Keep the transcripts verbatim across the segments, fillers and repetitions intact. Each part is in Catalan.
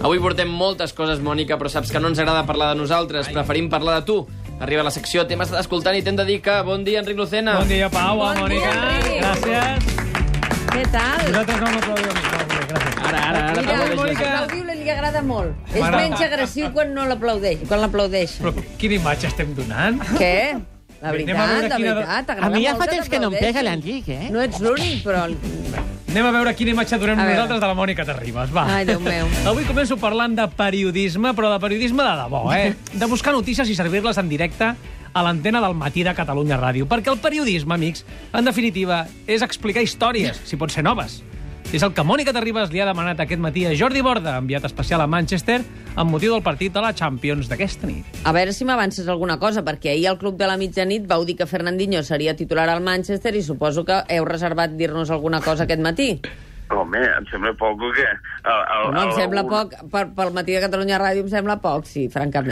Avui portem moltes coses, Mònica, però saps que no ens agrada parlar de nosaltres. Preferim parlar de tu. Arriba a la secció Temes d'escoltant i t'hem de dir que... Bon dia, Enric Lucena. Bon dia, Pau, bon Mònica. Dia, gràcies. Què tal? Nosaltres no m'aplaudim. Gràcies. Ara, ara, ara. Mira, Mònica. l'aplaudiu li agrada molt. És M'agrada. menys agressiu quan no l'aplaudeix, quan l'aplaudeix. Però quina imatge estem donant? Què? La Anem a veritat, veure la quina- veritat, t'agrada A mi ja molt fa temps que no em pega t'aplaudeixin. l'Enric, eh? No ets l'únic, però... Anem a veure quina imatge donem A veure. nosaltres de la Mònica Terribas. Va. Ai, Déu meu. Avui començo parlant de periodisme, però de periodisme de debò, eh? De buscar notícies i servir-les en directe a l'antena del matí de Catalunya Ràdio. Perquè el periodisme, amics, en definitiva, és explicar històries, si pot ser noves. És el que Mònica Terribas li ha demanat aquest matí a Jordi Borda, enviat especial a Manchester, amb motiu del partit de la Champions d'aquesta nit. A veure si m'avances alguna cosa, perquè ahir al Club de la Mitjanit vau dir que Fernandinho seria titular al Manchester i suposo que heu reservat dir-nos alguna cosa aquest matí. Home, em sembla poc o què? El, el, No, em el- sembla un- poc, per, pel matí de Catalunya Ràdio em sembla poc, sí, francament.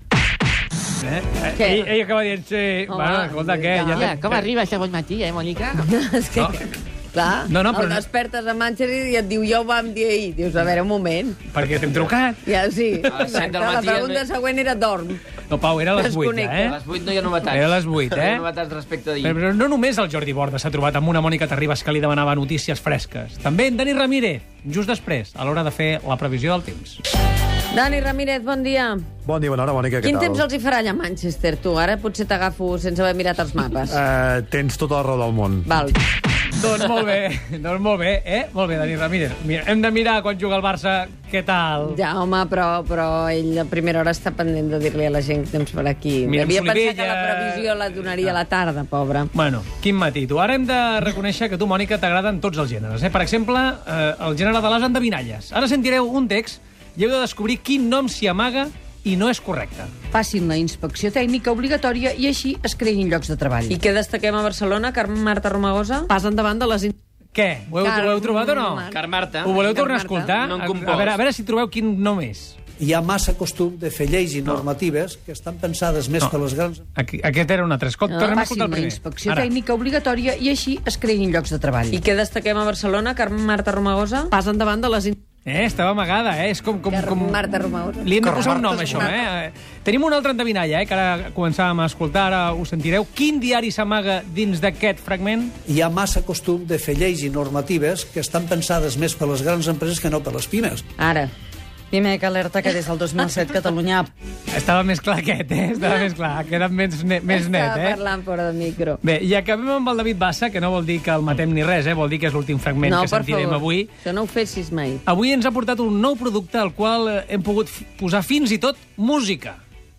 Sí. Eh? Eh, Què? Ell, ell acaba dient, sí, Home, bueno, escolta, què? ja. Ja, com arriba aquest bon matí, eh, Mònica? És que, No. clar, No, no, però el no- despertes a Manchester i et diu, ja ho vam dir ahir. Dius, a veure, un moment. Perquè t'hem trucat. Ja, sí. A les set del La matí pregunta ja no- següent era dorm. No, Pau, era a les vuit, Desconnecta. ja, A eh? les vuit no hi ha novetats. Era a les vuit, No hi eh? ha novetats respecte d'ahir. Però, però no només el Jordi Borda s'ha trobat amb una Mònica Terribas que li demanava notícies fresques. També en Dani Ramírez, just després, a l'hora de fer la previsió del temps. Dani Ramírez, bon dia. Bon dia, bona hora, Mònica, què Quin tal? temps els hi farà allà a Manchester, tu? Ara potser t'agafo sense haver mirat els mapes. Uh, tens tota la raó del món. Val. Doncs molt bé, doncs molt bé, eh? Molt bé, Dani Ramírez. Mira, hem de mirar quan juga el Barça, què tal? Ja, home, però, però ell a primera hora està pendent de dir-li a la gent que temps per aquí. Mira, Havia amb pensat que Solivella- la previsió la donaria a la tarda, pobra. Bueno, quin matí, tu. Ara hem de reconèixer que tu, Mònica, t'agraden tots els gèneres. Eh? Per exemple, eh, el gènere de les endevinalles. Ara sentireu un text i heu de descobrir quin nom s'hi amaga i no és correcte. Facin la inspecció tècnica obligatòria i així es creïn llocs de treball. I què destaquem a Barcelona, Carme Marta Romagosa? Pas endavant de les... in- Què? Ho heu, Car- ho heu trobat o no? Mar- Car Marta. Ho voleu Car tornar a Marta. escoltar? No en a, compost. a, veure, a veure si trobeu quin nom és. Hi ha massa costum de fer lleis i normatives que estan pensades més No. per les grans... Aquí, aquest era un altre. Escolta, No, tornem a Facin escoltar el la primer. inspecció Ara. tècnica obligatòria i així es creïn llocs de treball. I què destaquem a Barcelona, Carme Marta Romagosa? Pas endavant de les... in- Eh, estava amagada, eh? És com... com, Carme com... Marta Romagosa. Li hem de posar un nom, Marta això, eh? Tenim una altra endevinalla, eh? Que ara començàvem a escoltar, ara ho sentireu. Quin diari s'amaga dins d'aquest fragment? Hi ha massa costum de fer lleis i normatives que estan pensades més per les grans empreses que no per les pimes. Ara. Pimec alerta que des del dos mil set Catalunya... Estava més clar aquest, eh? Estava més clar. Ha quedat més, ne més net, Estava eh? parlant fora de micro. Bé, i acabem amb el David Bassa, que no vol dir que el matem ni res, eh? Vol dir que és l'últim fragment No, que per sentirem favor. avui. Això no ho fessis mai. Avui ens ha portat un nou producte al qual eh, hem pogut f- posar fins i tot música.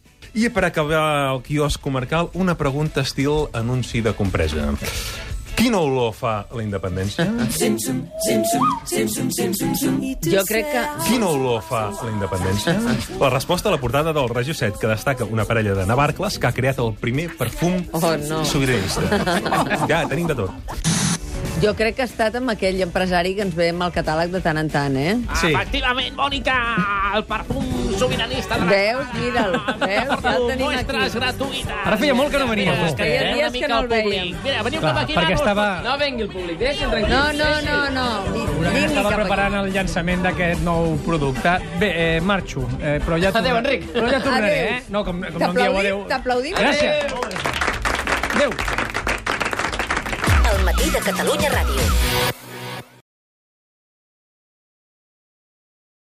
I per acabar el quiosc comarcal, una pregunta estil anunci de compresa. Quina olor fa la independència? Jo crec que... Quina olor fa la independència? La resposta a la portada del Regió set, que destaca una parella de navarcles que ha creat el primer perfum Oh, no. sobiranista. Ja, tenim de tot. Jo crec que ha estat amb aquell empresari que ens ve amb el catàleg de tant en tant, eh? Sí. Efectivament, Mònica, el perfum sobiranista... Veus? Mira'l. Veus? Ja el tenim Muestres aquí. gratuïtes. Ara feia molt que no venia, Mira, tu. que Feia una dies que mica no al el vèiem. públic. Mira, veniu Clar, cap aquí, perquè nanos. estava... No vengui el públic, deixi'l tranquil. No, no, no, no. Vi- Segurament Vingui estava cap preparant aquí. el llançament d'aquest nou producte. Bé, eh, marxo, eh, però ja... Adéu, torna- Enric. Però ja tornaré, Adéu. eh? No, com, com no em dieu adéu. T'aplaudim? T'aplaudim? Gràcies. Adéu. El matí de Catalunya Ràdio.